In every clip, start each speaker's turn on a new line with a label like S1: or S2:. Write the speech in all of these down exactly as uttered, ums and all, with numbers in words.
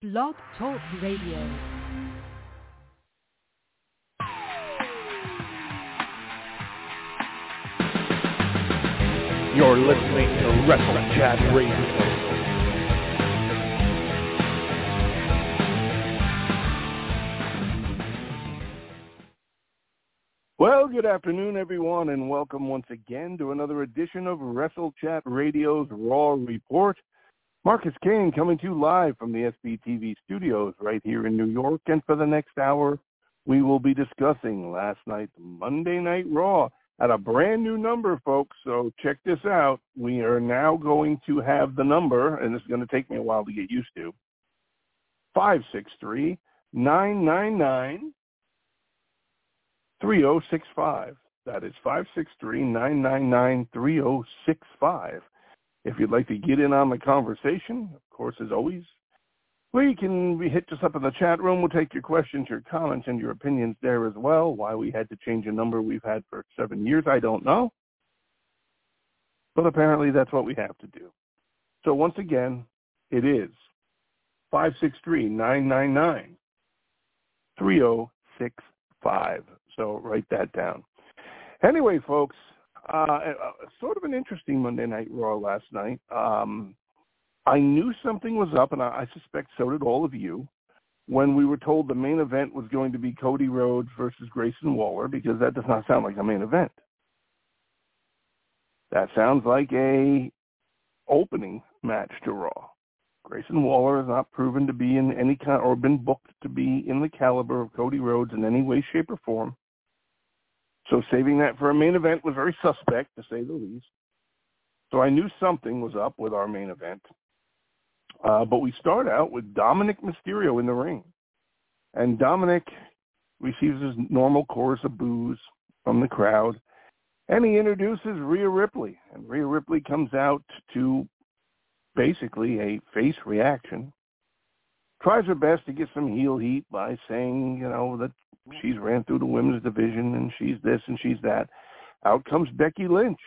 S1: Blog Talk Radio.
S2: You're listening to Wrestle Chat Radio. Well, good afternoon, everyone, and welcome once again to another edition of Wrestle Chat Radio's Raw Report. Marcus Kane coming to you live from the S B T V studios right here in New York, and for the next hour, we will be discussing last night's Monday Night Raw at a brand new number, folks, so check this out. We are now going to have the number, and this is going to take me a while to get used to, five six three, nine nine nine, three oh six five. That is five six three, nine nine nine, three oh six five. If you'd like to get in on the conversation, of course, as always, we can hit us up in the chat room. We'll take your questions, your comments, and your opinions there as well. Why we had to change a number we've had for seven years, I don't know. But apparently that's what we have to do. So once again, it is five six three, nine nine nine, three oh six five. So write that down. Anyway, folks, uh, sort of an interesting Monday Night Raw last night. Um, I knew something was up, and I, I suspect so did all of you, when we were told the main event was going to be Cody Rhodes versus Grayson Waller, because that does not sound like a main event. That sounds like a opening match to Raw. Grayson Waller has not proven to be in any kind, or been booked to be in the caliber of Cody Rhodes in any way, shape, or form. So saving that for a main event was very suspect, to say the least. So I knew something was up with our main event. Uh, but we start out with Dominic Mysterio in the ring. And Dominic receives his normal chorus of boos from the crowd. And he introduces Rhea Ripley. And Rhea Ripley comes out to basically a face reaction. Tries her best to get some heel heat by saying, you know, that she's ran through the women's division and she's this and she's that. Out comes Becky Lynch.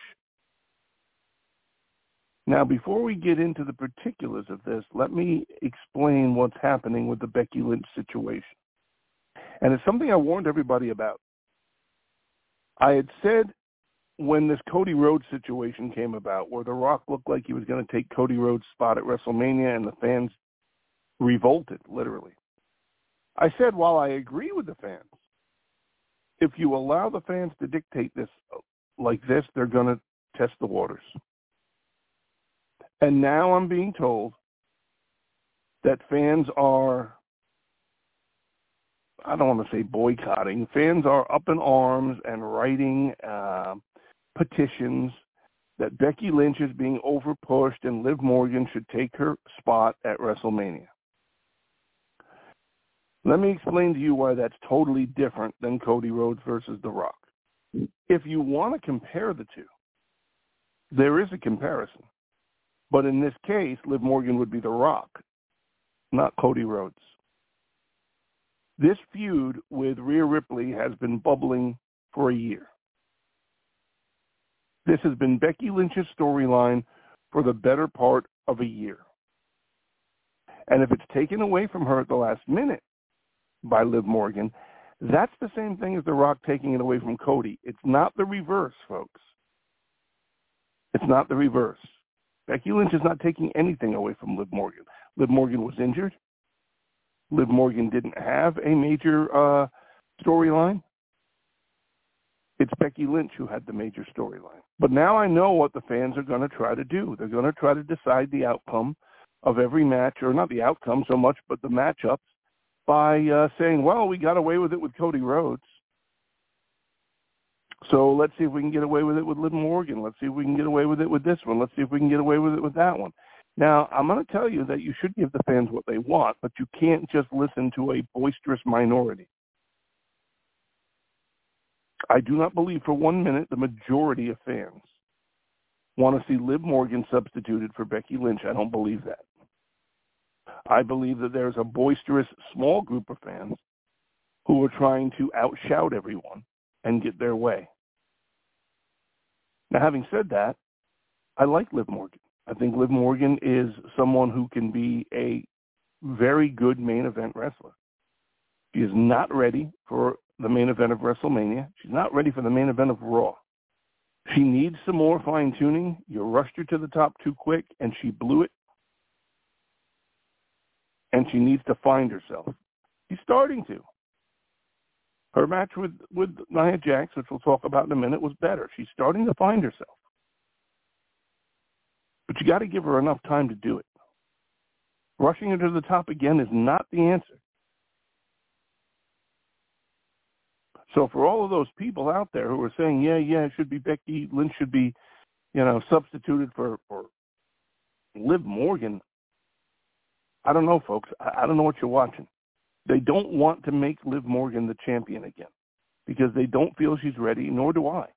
S2: Now, before we get into the particulars of this, let me explain what's happening with the Becky Lynch situation. And it's something I warned everybody about. I had said when this Cody Rhodes situation came about, where The Rock looked like he was going to take Cody Rhodes' spot at WrestleMania and the fans revolted, literally. I said, while I agree with the fans, if you allow the fans to dictate this like this, they're going to test the waters. And now I'm being told that fans are, I don't want to say boycotting, fans are up in arms and writing uh, petitions that Becky Lynch is being overpushed and Liv Morgan should take her spot at WrestleMania. Let me explain to you why that's totally different than Cody Rhodes versus The Rock. If you want to compare the two, there is a comparison. But in this case, Liv Morgan would be The Rock, not Cody Rhodes. This feud with Rhea Ripley has been bubbling for a year. This has been Becky Lynch's storyline for the better part of a year. And if it's taken away from her at the last minute by Liv Morgan, that's the same thing as The Rock taking it away from Cody. It's not the reverse, folks. It's not the reverse. Becky Lynch is not taking anything away from Liv Morgan. Liv Morgan was injured. Liv Morgan didn't have a major uh, storyline. It's Becky Lynch who had the major storyline. But now I know what the fans are going to try to do. They're going to try to decide the outcome of every match, or not the outcome so much, but the matchups, by uh, saying, well, we got away with it with Cody Rhodes. So let's see if we can get away with it with Liv Morgan. Let's see if we can get away with it with this one. Let's see if we can get away with it with that one. Now, I'm going to tell you that you should give the fans what they want, but you can't just listen to a boisterous minority. I do not believe for one minute the majority of fans want to see Liv Morgan substituted for Becky Lynch. I don't believe that. I believe that there's a boisterous small group of fans who are trying to outshout everyone and get their way. Now, having said that, I like Liv Morgan. I think Liv Morgan is someone who can be a very good main event wrestler. She is not ready for the main event of WrestleMania. She's not ready for the main event of Raw. She needs some more fine-tuning. You rushed her to the top too quick, and she blew it. And she needs to find herself. She's starting to. Her match with, with Nia Jax, which we'll talk about in a minute, was better. She's starting to find herself. But you got to give her enough time to do it. Rushing her to the top again is not the answer. So for all of those people out there who are saying, yeah, yeah, it should be Becky Lynch should be, you know, substituted for, for Liv Morgan, I don't know, folks. I, I don't know what you're watching. They don't want to make Liv Morgan the champion again because they don't feel she's ready, nor do I.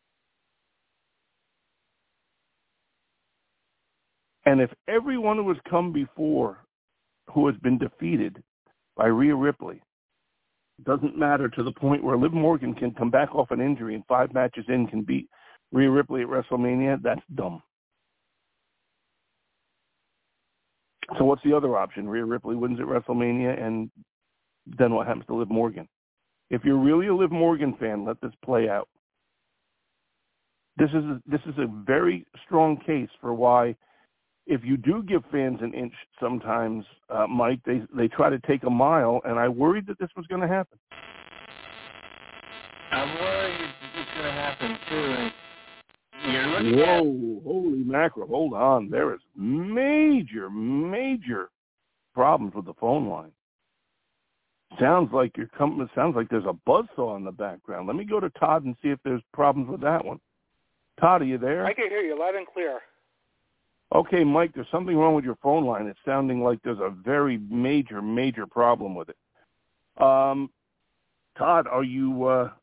S2: And if everyone who has come before who has been defeated by Rhea Ripley doesn't matter to the point where Liv Morgan can come back off an injury and five matches in can beat Rhea Ripley at WrestleMania, that's dumb. So what's the other option? Rhea Ripley wins at WrestleMania, and then what happens to Liv Morgan? If you're really a Liv Morgan fan, let this play out. This is a, this is a very strong case for why, if you do give fans an inch sometimes, uh, Mike, they they try to take a mile, and I worried that this was going to happen.
S3: I'm worried it's going to happen, too. And you're looking
S2: Whoa,
S3: at...
S2: holy mackerel, hold on. There is major, major problems with the phone line. Sounds like you're coming, sounds like there's a buzzsaw in the background. Let me go to Todd and see if there's problems with that one. Todd, are you there?
S4: I can hear you loud and clear.
S2: Okay, Mike, there's something wrong with your phone line. It's sounding like there's a very major, major problem with it. Um, Todd, are you uh,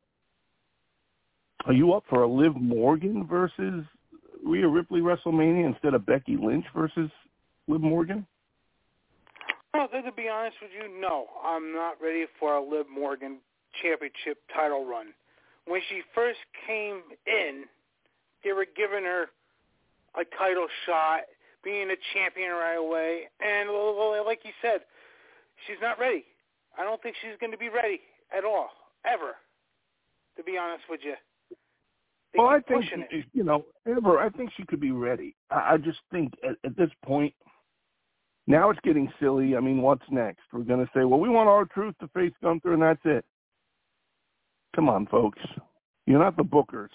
S2: are you up for a Liv Morgan versus Rhea Ripley WrestleMania instead of Becky Lynch versus Liv Morgan?
S4: Well, to be honest with you, no. I'm not ready for a Liv Morgan championship title run. When she first came in, they were giving her a title shot, being a champion right away, and like you said, she's not ready. I don't think she's going to be ready at all, ever, to be honest with you. They
S2: well, I think,
S4: it.
S2: you know, ever, I think she could be ready. I, I just think at, at this point, now it's getting silly. I mean, what's next? We're going to say, well, we want R-Truth to face Gunther, and that's it. Come on, folks. You're not the bookers.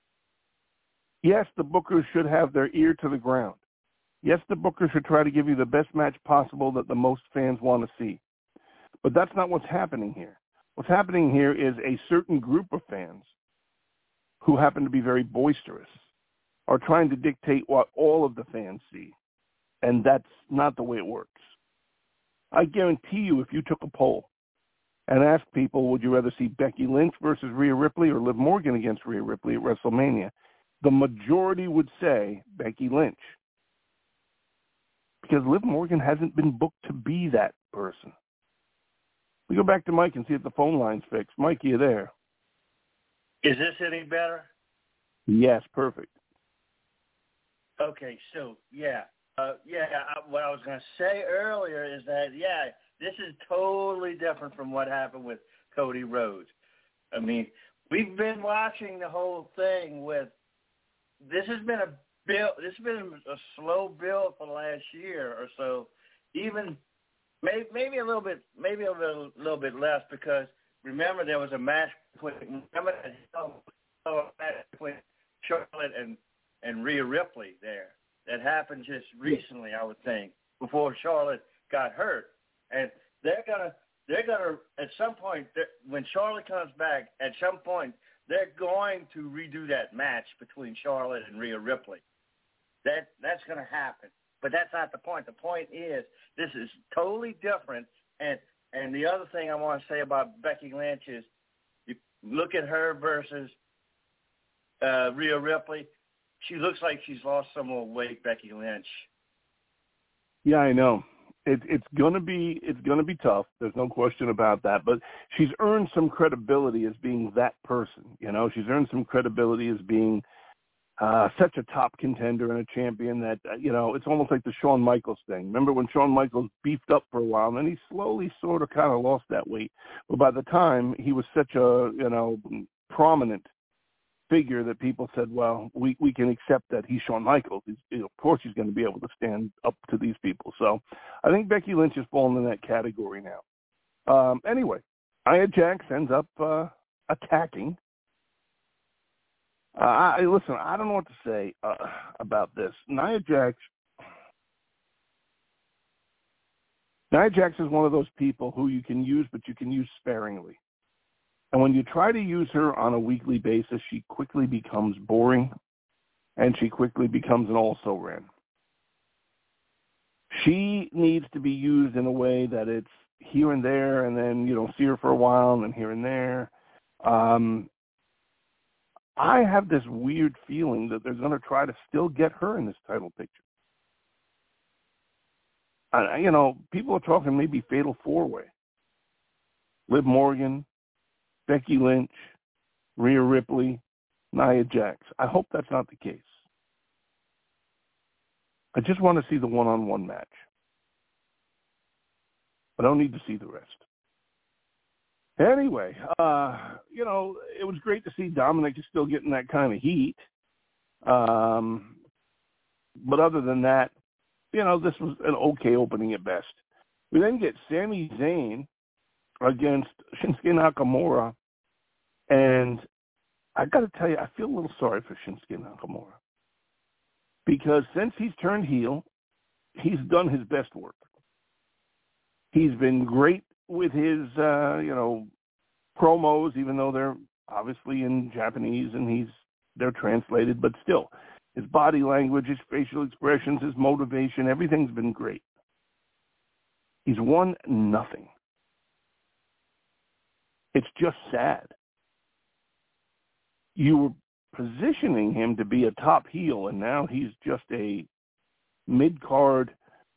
S2: Yes, the bookers should have their ear to the ground. Yes, the bookers should try to give you the best match possible that the most fans want to see. But that's not what's happening here. What's happening here is a certain group of fans who happen to be very boisterous are trying to dictate what all of the fans see. And that's not the way it works. I guarantee you, if you took a poll and asked people, would you rather see Becky Lynch versus Rhea Ripley or Liv Morgan against Rhea Ripley at WrestleMania, the majority would say Becky Lynch. Because Liv Morgan hasn't been booked to be that person. We go back to Mike and see if the phone line's fixed. Mike, are you there?
S3: Is this any better?
S2: Yes, perfect.
S3: Okay, so, yeah. Uh, yeah, I, what I was going to say earlier is that, yeah, this is totally different from what happened with Cody Rhodes. I mean, we've been watching the whole thing with, this has been a build, this has been a slow build for the last year or so, even maybe, maybe a little bit, maybe a little, little bit less, because remember there was a match between, remember that match between Charlotte and, and Rhea Ripley there. That happened just recently, I would think, before Charlotte got hurt. And they're gonna, they're gonna, at some point, when Charlotte comes back, at some point, they're going to redo that match between Charlotte and Rhea Ripley. That that's gonna happen. But that's not the point. The point is, this is totally different. And and the other thing I want to say about Becky Lynch is, you look at her versus uh, Rhea Ripley. She looks like she's lost some more weight, Becky Lynch.
S2: Yeah, I know. It, it's gonna be it's gonna be tough. There's no question about that. But she's earned some credibility as being that person. You know, she's earned some credibility as being uh, such a top contender and a champion that, uh, you know, it's almost like the Shawn Michaels thing. Remember when Shawn Michaels beefed up for a while, and then he slowly sort of kind of lost that weight. But by the time he was such a, you know, prominent figure that people said, well, we, we can accept that he's Shawn Michaels. He's, you know, of course he's going to be able to stand up to these people. So I think Becky Lynch has fallen in that category now. Um, anyway, Nia Jax ends up uh, attacking. Uh, I, listen, I don't know what to say uh, about this. Nia Jax, Nia Jax is one of those people who you can use, but you can use sparingly. And when you try to use her on a weekly basis, she quickly becomes boring, and she quickly becomes an also-ran. She needs to be used in a way that it's here and there, and then, you know, see her for a while, and then here and there. Um, I have this weird feeling that they're going to try to still get her in this title picture. Uh, you know, people are talking maybe fatal four-way. Liv Morgan, Becky Lynch, Rhea Ripley, Nia Jax. I hope that's not the case. I just want to see the one-on-one match. I don't need to see the rest. Anyway, uh, you know, it was great to see Dominic is still getting that kind of heat. Um, but other than that, you know, this was an okay opening at best. We then get Sami Zayn against Shinsuke Nakamura. And I got to tell you, I feel a little sorry for Shinsuke Nakamura. Because since he's turned heel, he's done his best work. He's been great with his, uh, you know, promos, even though they're obviously in Japanese and he's they're translated, but still, his body language, his facial expressions, his motivation, everything's been great. He's won nothing. It's just sad. You were positioning him to be a top heel, and now he's just a mid-card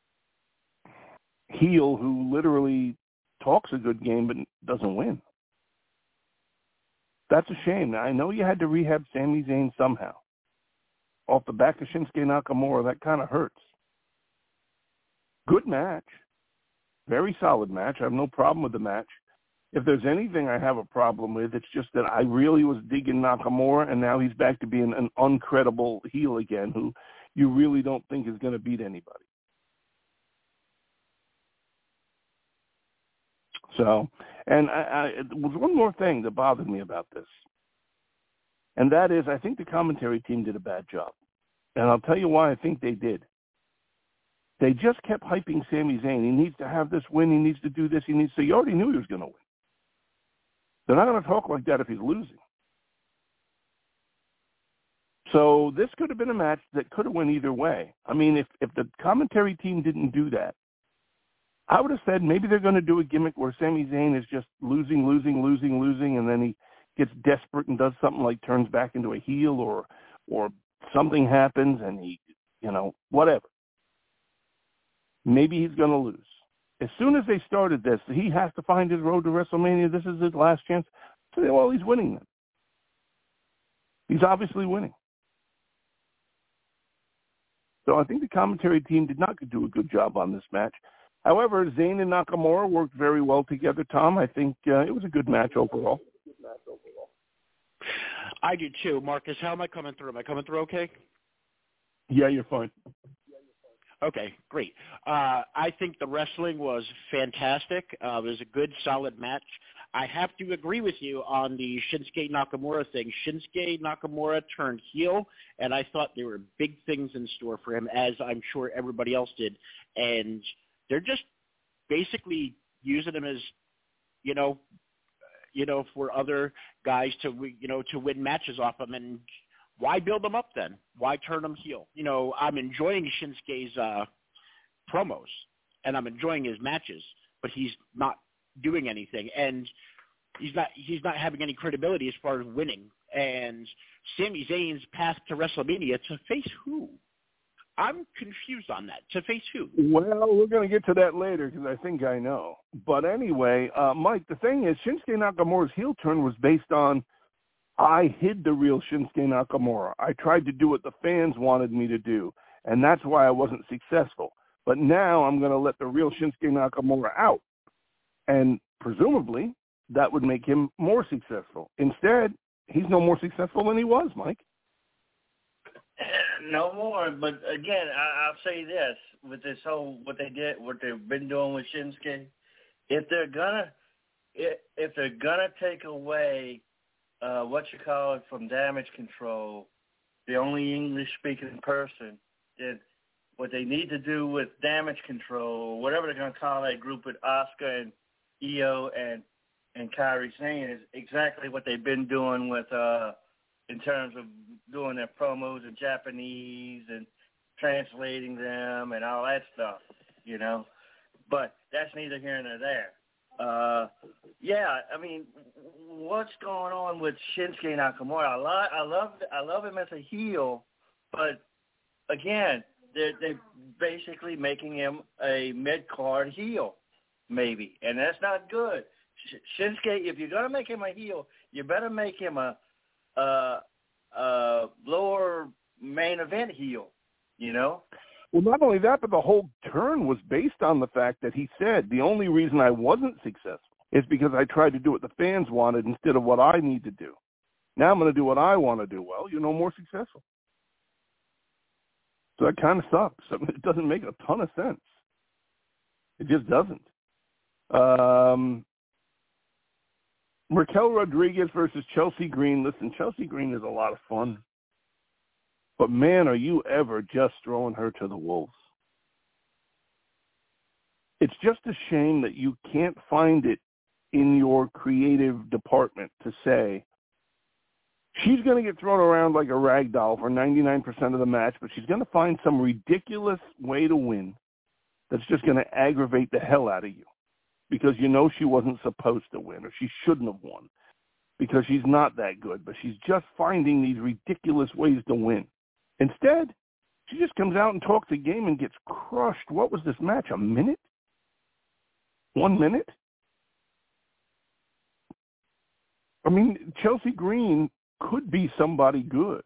S2: heel who literally talks a good game but doesn't win. That's a shame. Now, I know you had to rehab Sami Zayn somehow. Off the back of Shinsuke Nakamura, that kind of hurts. Good match. Very solid match. I have no problem with the match. If there's anything I have a problem with, it's just that I really was digging Nakamura, and now he's back to being an uncredible heel again who you really don't think is going to beat anybody. So, and I, I, there was one more thing that bothered me about this, and that is I think the commentary team did a bad job. And I'll tell you why I think they did. They just kept hyping Sami Zayn. He needs to have this win. He needs to do this. He needs to. You already knew he was going to win. They're not going to talk like that if he's losing. So this could have been a match that could have went either way. I mean, if, if the commentary team didn't do that, I would have said maybe they're going to do a gimmick where Sami Zayn is just losing, losing, losing, losing, and then he gets desperate and does something like turns back into a heel or or something happens and he, you know, whatever. Maybe he's going to lose. As soon as they started this, he has to find his road to WrestleMania. This is his last chance. So, well, he's winning then. He's obviously winning. So I think the commentary team did not do a good job on this match. However, Zayn and Nakamura worked very well together, Tom. I think uh, it was a good match overall.
S5: I do too. Marcus, how am I coming through? Am I coming through okay?
S2: Yeah, you're fine.
S5: Okay, great. Uh, I think the wrestling was fantastic. Uh, it was a good, solid match. I have to agree with you on the Shinsuke Nakamura thing. Shinsuke Nakamura turned heel, and I thought there were big things in store for him, as I'm sure everybody else did. And they're just basically using him as, you know, you know, for other guys to, you know, to win matches off him. And why build him up then? Why turn him heel? You know, I'm enjoying Shinsuke's uh, promos, and I'm enjoying his matches, but he's not doing anything, and he's not he's not having any credibility as far as winning. And Sami Zayn's path to WrestleMania, to face who? I'm confused on that. To face who?
S2: Well, we're going to get to that later because I think I know. But anyway, uh, Mike, the thing is, Shinsuke Nakamura's heel turn was based on I hid the real Shinsuke Nakamura. I tried to do what the fans wanted me to do, and that's why I wasn't successful. But now I'm going to let the real Shinsuke Nakamura out, and presumably that would make him more successful. Instead, he's no more successful than he was, Mike.
S3: No more, but again, I, I'll say this, with this whole, what they did, what they've been doing with Shinsuke, if they're gonna, if, if they're gonna take away, uh, what you call it, from Damage Control, the only English-speaking person, then what they need to do with Damage Control, whatever they're gonna call that group with Asuka and Io and, and Kairi Sane, is exactly what they've been doing with, uh, in terms of doing their promos in Japanese and translating them and all that stuff, you know. But that's neither here nor there. Uh, yeah, I mean, what's going on with Shinsuke Nakamura? I, lo- I love I love him as a heel, but, again, they're, they're basically making him a mid-card heel, maybe, and that's not good. Sh- Shinsuke, if you're going to make him a heel, you better make him a Uh, uh, lower main event heel, you know?
S2: Well, not only that, but the whole turn was based on the fact that he said, the only reason I wasn't successful is because I tried to do what the fans wanted instead of what I need to do. Now I'm going to do what I want to do. Well, you're no more successful. So that kind of sucks. I mean, it doesn't make a ton of sense. It just doesn't. Um... Raquel Rodriguez versus Chelsea Green. Listen, Chelsea Green is a lot of fun. But, man, are you ever just throwing her to the wolves. It's just a shame that you can't find it in your creative department to say, she's going to get thrown around like a rag doll for ninety-nine percent of the match, but she's going to find some ridiculous way to win that's just going to aggravate the hell out of you. Because you know she wasn't supposed to win, or she shouldn't have won, because she's not that good, but she's just finding these ridiculous ways to win. Instead, she just comes out and talks a game and gets crushed. What was this match, a minute? One minute? I mean, Chelsea Green could be somebody good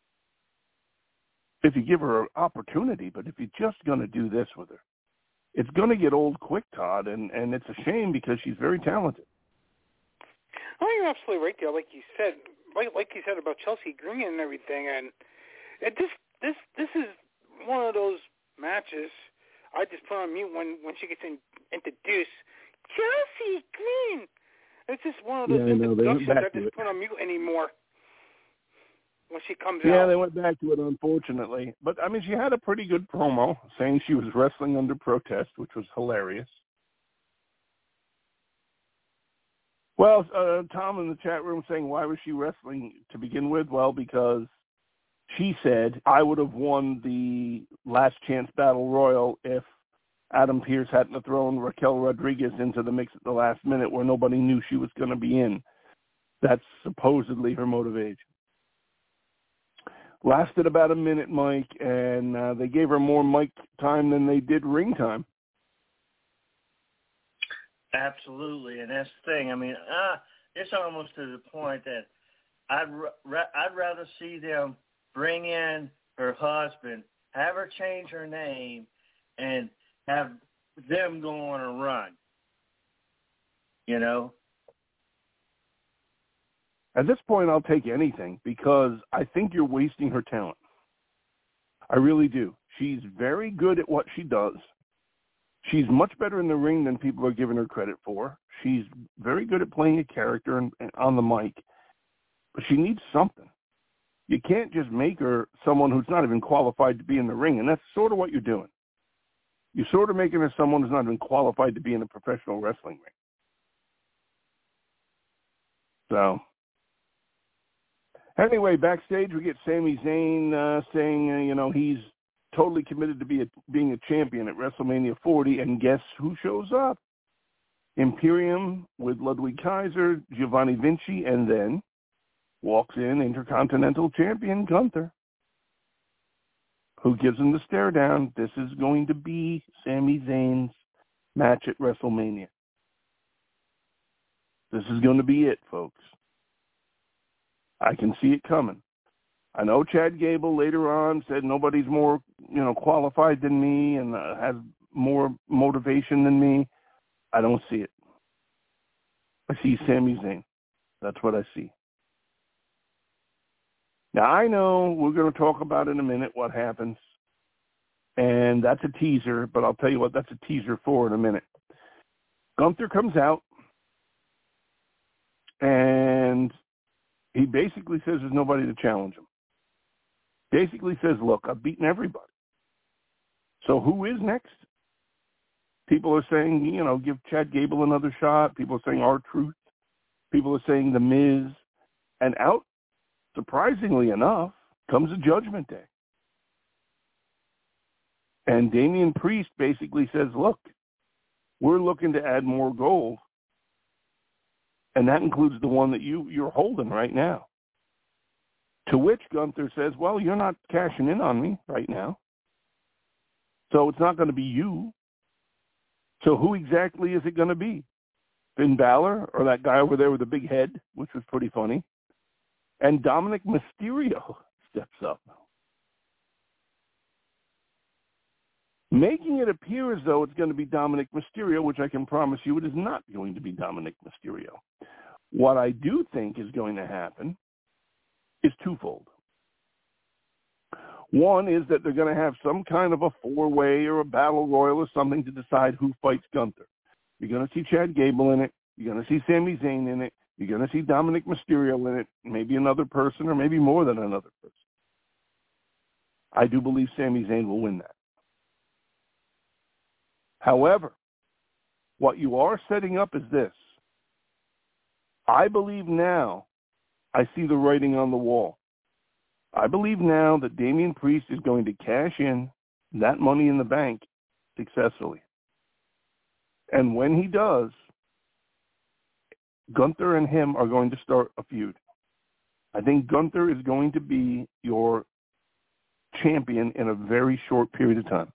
S2: if you give her an opportunity, but if you're just going to do this with her, it's going to get old quick, Todd, and, and it's a shame because she's very talented.
S4: Oh, you're absolutely right there. Like you said, like like you said about Chelsea Green and everything, and it just this this is one of those matches. I just put on mute when, when she gets in, introduced. Chelsea Green. It's just one of those
S2: yeah,
S4: introductions I, I just
S2: it.
S4: put on mute anymore. When she comes
S2: yeah,
S4: out.
S2: they went back to it, unfortunately. But, I mean, she had a pretty good promo saying she was wrestling under protest, which was hilarious. Well, uh, Tom in the chat room saying, why was she wrestling to begin with? Well, because she said, I would have won the last chance battle royal if Adam Pearce hadn't have thrown Raquel Rodriguez into the mix at the last minute where nobody knew she was going to be in. That's supposedly her motivation. Lasted about a minute, Mike, and uh, they gave her more mic time than they did ring time.
S3: Absolutely, and that's the thing. I mean, uh, it's almost to the point that I'd ra- I'd rather see them bring in her husband, have her change her name, and have them go on a run. You know?
S2: At this point, I'll take anything because I think you're wasting her talent. I really do. She's very good at what she does. She's much better in the ring than people are giving her credit for. She's very good at playing a character and, and on the mic, but she needs something. You can't just make her someone who's not even qualified to be in the ring, and that's sort of what you're doing. You're sort of making her someone who's not even qualified to be in a professional wrestling ring. So... Anyway, backstage we get Sami Zayn uh, saying, uh, you know, he's totally committed to be a, being a champion at WrestleMania forty, and guess who shows up? Imperium with Ludwig Kaiser, Giovanni Vinci, and then walks in Intercontinental Champion Gunther, who gives him the stare down. This is going to be Sami Zayn's match at WrestleMania. This is going to be it, folks. I can see it coming. I know Chad Gable later on said nobody's more, you know, qualified than me and uh, has more motivation than me. I don't see it. I see Sami Zayn. That's what I see. Now, I know we're going to talk about in a minute what happens, and that's a teaser, but I'll tell you what that's a teaser for in a minute. Gunther comes out, and he basically says there's nobody to challenge him. Basically says, look, I've beaten everybody. So who is next? People are saying, you know, give Chad Gable another shot. People are saying R-Truth. People are saying The Miz. And out, surprisingly enough, comes a Judgment Day. And Damian Priest basically says, look, we're looking to add more gold. And that includes the one that you, you're holding right now. To which Gunther says, well, you're not cashing in on me right now. So it's not going to be you. So who exactly is it going to be? Finn Balor or that guy over there with the big head, which was pretty funny. And Dominic Mysterio steps up. Making it appear as though it's going to be Dominic Mysterio, which I can promise you it is not going to be Dominic Mysterio. What I do think is going to happen is twofold. One is that they're going to have some kind of a four-way or a battle royal or something to decide who fights Gunther. You're going to see Chad Gable in it. You're going to see Sami Zayn in it. You're going to see Dominic Mysterio in it, maybe another person or maybe more than another person. I do believe Sami Zayn will win that. However, what you are setting up is this. I believe now I see the writing on the wall. I believe now that Damian Priest is going to cash in that money in the bank successfully. And when he does, Gunther and him are going to start a feud. I think Gunther is going to be your champion in a very short period of time.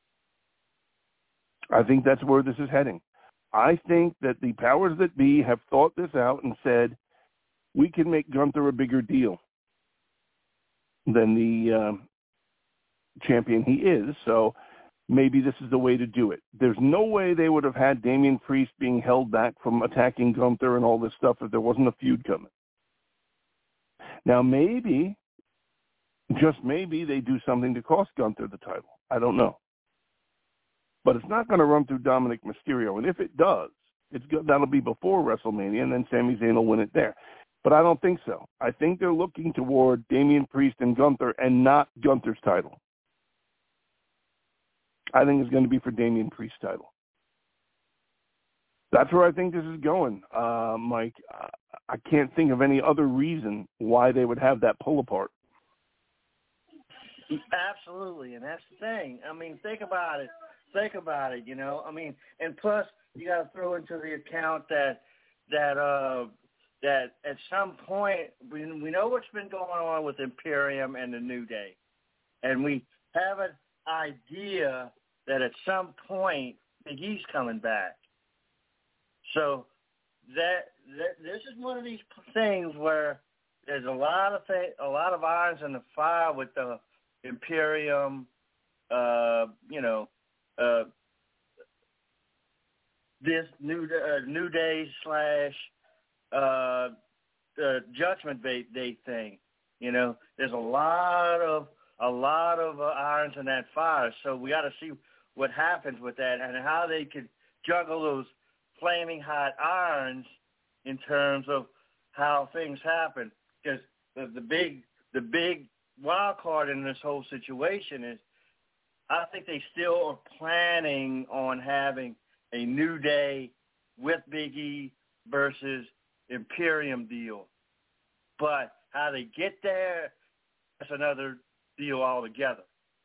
S2: I think that's where this is heading. I think that the powers that be have thought this out and said, we can make Gunther a bigger deal than the uh, champion he is, so maybe this is the way to do it. There's no way they would have had Damian Priest being held back from attacking Gunther and all this stuff if there wasn't a feud coming. Now, maybe, just maybe, they do something to cost Gunther the title. I don't know. But it's not going to run through Dominic Mysterio, and if it does, it's good, that'll be before WrestleMania, and then Sami Zayn will win it there. But I don't think so. I think they're looking toward Damian Priest and Gunther and not Gunther's title. I think it's going to be for Damian Priest's title. That's where I think this is going, uh, Mike. I can't think of any other reason why they would have that pull apart.
S3: Absolutely, and that's the thing. I mean, think about it. Think about it, you know. I mean, and plus, you got to throw into the account that that uh, that at some point we we know what's been going on with Imperium and the New Day, and we have an idea that at some point Big E's coming back. So that, that this is one of these things where there's a lot of th- a lot of irons in the fire with the Imperium, uh, you know, uh, this new uh, New Day slash uh, uh, Judgment Day thing. You know, there's a lot of a lot of uh, irons in that fire. So we got to see what happens with that and how they could juggle those flaming hot irons in terms of how things happen. Because the, the big the big wild card in this whole situation is I think they still are planning on having a New Day with Big E versus Imperium deal. But how they get there, that's another deal altogether.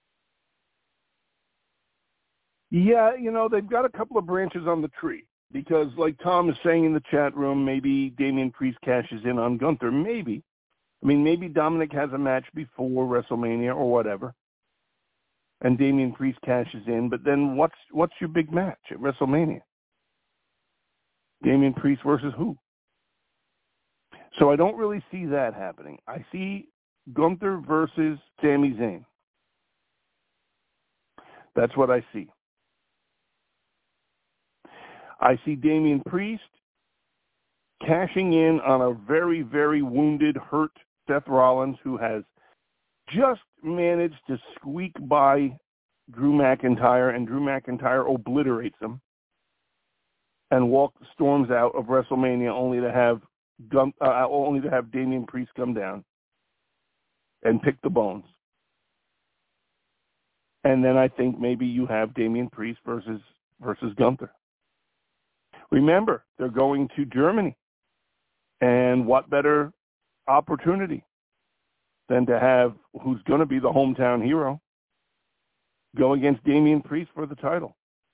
S2: Yeah, you know, they've got a couple of branches on the tree because, like Tom is saying in the chat room, maybe Damian Priest cashes in on Gunther. Maybe. I mean, maybe Dominic has a match before WrestleMania or whatever, and Damian Priest cashes in. But then what's what's your big match at WrestleMania? Damian Priest versus who? So I don't really see that happening. I see Gunther versus Sami Zayn. That's what I see. I see Damian Priest cashing in on a very, very wounded, hurt Seth Rollins, who has just managed to squeak by Drew McIntyre, and Drew McIntyre obliterates him and walk storms out of WrestleMania, only to have Gun- uh, only to have Damian Priest come down and pick the bones. And then I think maybe you have Damian Priest versus versus Gunther. Remember, they're going to Germany. And what better opportunity than to have who's going to be the hometown hero go against Damian Priest for the title.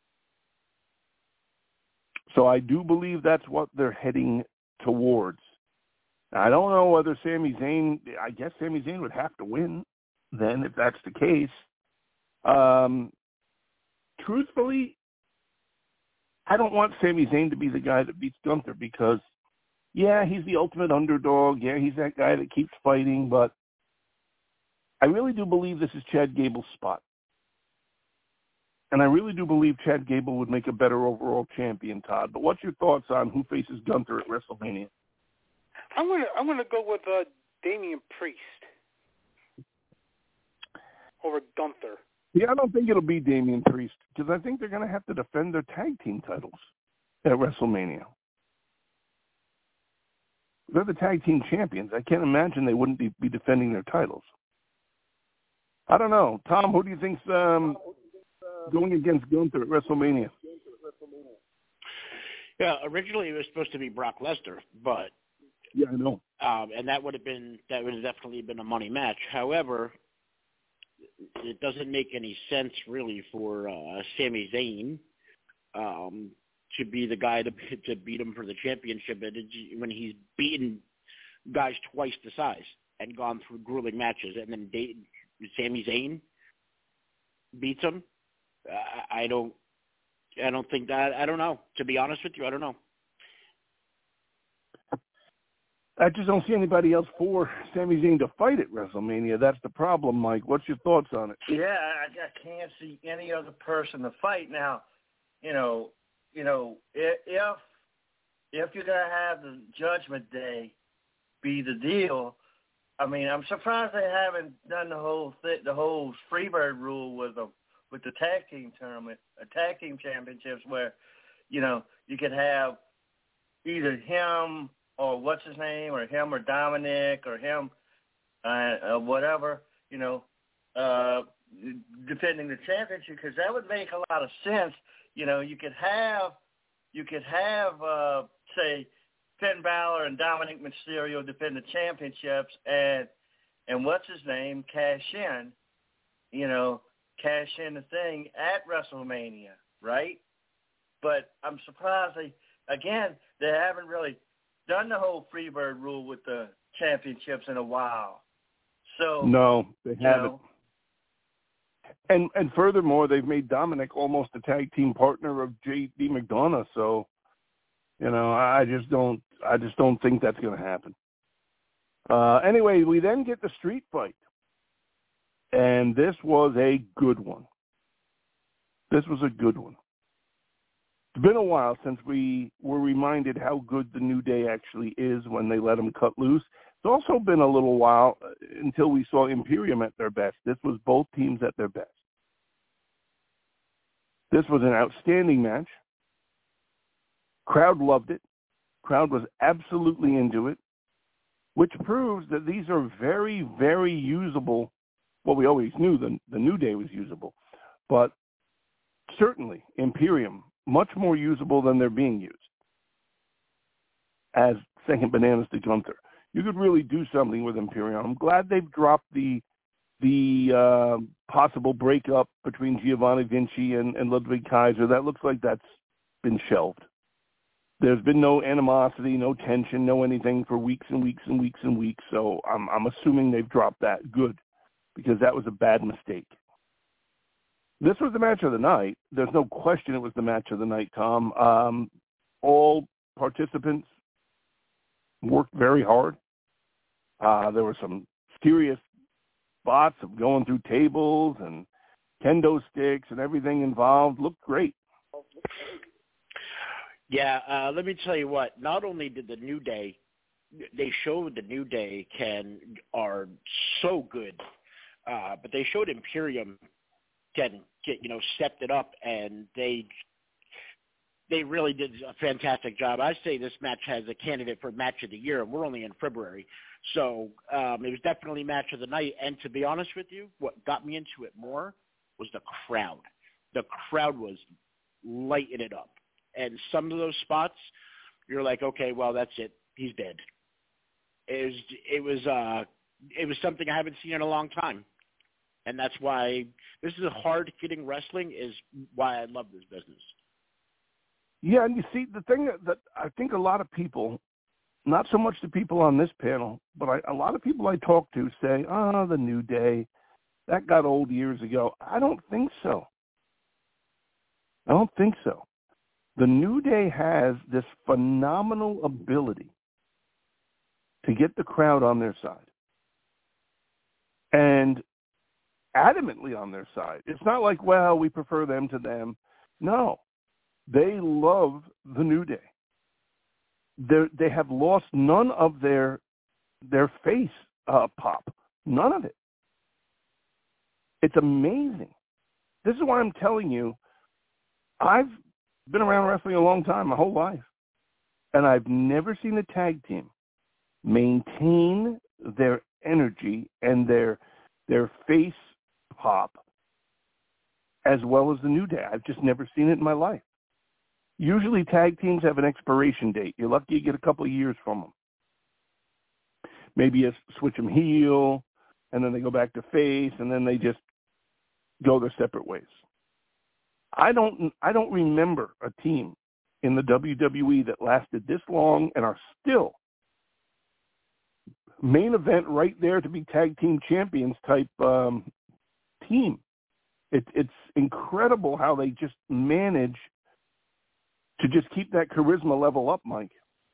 S2: So I do believe that's what they're heading towards. I don't know whether Sami Zayn, I guess Sami Zayn would have to win then if that's the case. Um, truthfully, I don't want Sami Zayn to be the guy that beats Gunther because, yeah, he's the ultimate underdog. Yeah, he's that guy that keeps fighting, but I really do believe this is Chad Gable's spot. And I really do believe Chad Gable would make a better overall champion, Todd. But what's your thoughts on who faces Gunther at WrestleMania?
S4: I'm gonna I'm gonna go with uh, Damian Priest over Gunther.
S2: Yeah, I don't think it'll be Damian Priest because I think they're going to have to defend their tag team titles at WrestleMania. They're the tag team champions. I can't imagine they wouldn't be, be defending their titles. I don't know. Tom, who do you think's um, going against Gunther at WrestleMania?
S5: Yeah, originally it was supposed to be Brock Lesnar, but
S2: yeah, I know,
S5: um, and that would have been that would have definitely been a money match. However, it doesn't make any sense really for uh, Sami Zayn um, to be the guy to to beat him for the championship when he's beaten guys twice the size and gone through grueling matches, and then they, Sami Zayn beats him. I, I don't, I don't think that. I don't know. To be honest with you, I don't know.
S2: I just don't see anybody else for Sami Zayn to fight at WrestleMania. That's the problem, Mike. What's your thoughts on it?
S3: Yeah, I, I can't see any other person to fight now. You know, you know, if if you're gonna have the Judgment Day be the deal, I mean, I'm surprised they haven't done the whole th- the whole Freebird rule with the with the tag team tournament, a tag team championships, where you know you could have either him or what's his name, or him or Dominic, or him, uh, uh, whatever, you know, uh, defending the championship, because that would make a lot of sense. You know, you could have, you could have, uh, say, Finn Balor and Dominic Mysterio defend the championships, and and what's his name, cash in, you know, cash in the thing at WrestleMania, right? But I'm surprised they, again, they haven't really done the whole Freebird rule with the championships in a while. So
S2: no, they haven't.
S3: Know,
S2: and and furthermore, they've made Dominic almost a tag team partner of J D McDonough. So, you know, I just don't, I just don't think that's going to happen. Uh, anyway, we then get the street fight, and this was a good one. This was a good one. It's been a while since we were reminded how good the New Day actually is when they let them cut loose. It's also been a little while until we saw Imperium at their best. This was both teams at their best. This was an outstanding match. Crowd loved it. Crowd was absolutely into it, which proves that these are very, very usable. Well, we always knew the, the New Day was usable, but certainly Imperium, much more usable than they're being used as second bananas to Gunther. You could really do something with Imperium. I'm glad they've dropped the the uh, possible breakup between Giovanni Vinci and, and Ludwig Kaiser. That looks like that's been shelved. There's been no animosity, no tension, no anything for weeks and weeks and weeks and weeks. So I'm, I'm assuming they've dropped that. Good, because that was a bad mistake. This was the match of the night. There's no question it was the match of the night, Tom. Um, all participants worked very hard. Uh, there were some serious spots of going through tables and kendo sticks and everything involved. Looked great.
S5: Yeah, uh, let me tell you what. Not only did the New Day, they showed the New Day can are so good, uh, but they showed Imperium can get you know stepped it up, and they they really did a fantastic job. I say this match has a candidate for match of the year, and we're only in February, so um, it was definitely match of the night. And to be honest with you, what got me into it more was the crowd. The crowd was lighting it up. And some of those spots, you're like, okay, well, that's it. He's dead. It was, it was, uh, it was something I haven't seen in a long time, and that's why this is a hard-hitting wrestling. Is why I love this business.
S2: Yeah, and you see, the thing that, that I think a lot of people, not so much the people on this panel, but I, a lot of people I talk to say, "Oh, the New Day, that got old years ago." I don't think so. I don't think so. The New Day has this phenomenal ability to get the crowd on their side and adamantly on their side. It's not like, well, we prefer them to them. No, they love the New Day. They're, they have lost none of their their face uh, pop, none of it. It's amazing. This is why I'm telling you, I've been around wrestling a long time, my whole life, and I've never seen a tag team maintain their energy and their their face pop as well as the New Day. I've just never seen it in my life. Usually tag teams have an expiration date. You're lucky you get a couple of years from them. Maybe you switch them heel, and then they go back to face, and then they just go their separate ways. I don't I don't remember a team in the W W E that lasted this long and are still main event right there to be tag team champions type um, team. It, it's incredible how they just manage to just keep that charisma level up, Mike.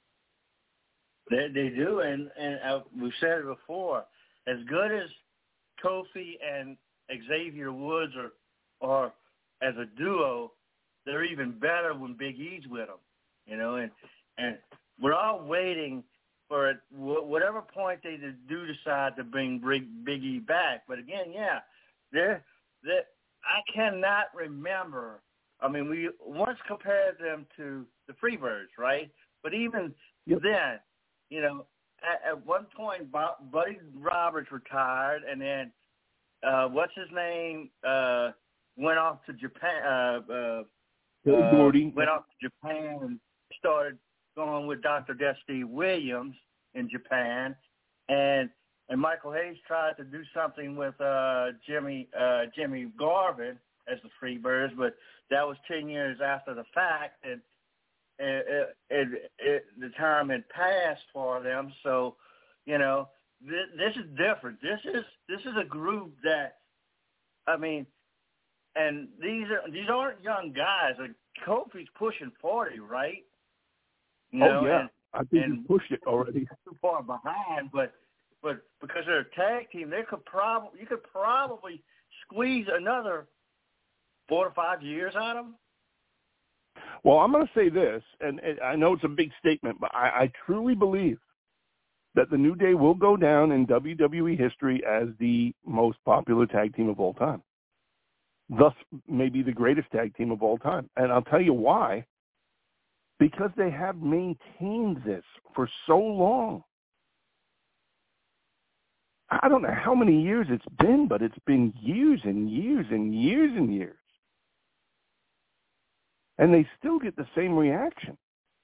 S3: They, they do, and, and uh, we've said it before, as good as Kofi and Xavier Woods are, are as a duo, they're even better when Big E's with them, you know, and and we're all waiting for it, whatever point they do decide to bring Big E back. But again, yeah, they're, they're, I cannot remember. I mean, we once compared them to the Freebirds, right? But even yep. then, you know, at, at one point, Buddy Roberts retired, and then uh, what's his name? Uh, went off to Japan, uh, uh, uh, went off to Japan and started going with Doctor Dusty Williams in Japan. And and Michael Hayes tried to do something with uh, Jimmy uh, Jimmy Garvin as the Freebirds, but that was ten years after the fact, and it, it, it, the time had passed for them. So, you know, this, this is different. This is this is a group that, I mean, and these are these aren't young guys. Like Kofi's pushing forty, right? You
S2: oh
S3: know,
S2: yeah,
S3: and,
S2: I think
S3: and
S2: he's pushed it already.
S3: Too far behind, but but because they're a tag team, they could probably you could probably squeeze another four to five years out of them.
S2: Well, I'm going to say this, and, and I know it's a big statement, but I, I truly believe that the New Day will go down in W W E history as the most popular tag team of all time. Thus, maybe the greatest tag team of all time. And I'll tell you why. Because they have maintained this for so long. I don't know how many years it's been, but it's been years and years and years and years. And they still get the same reaction.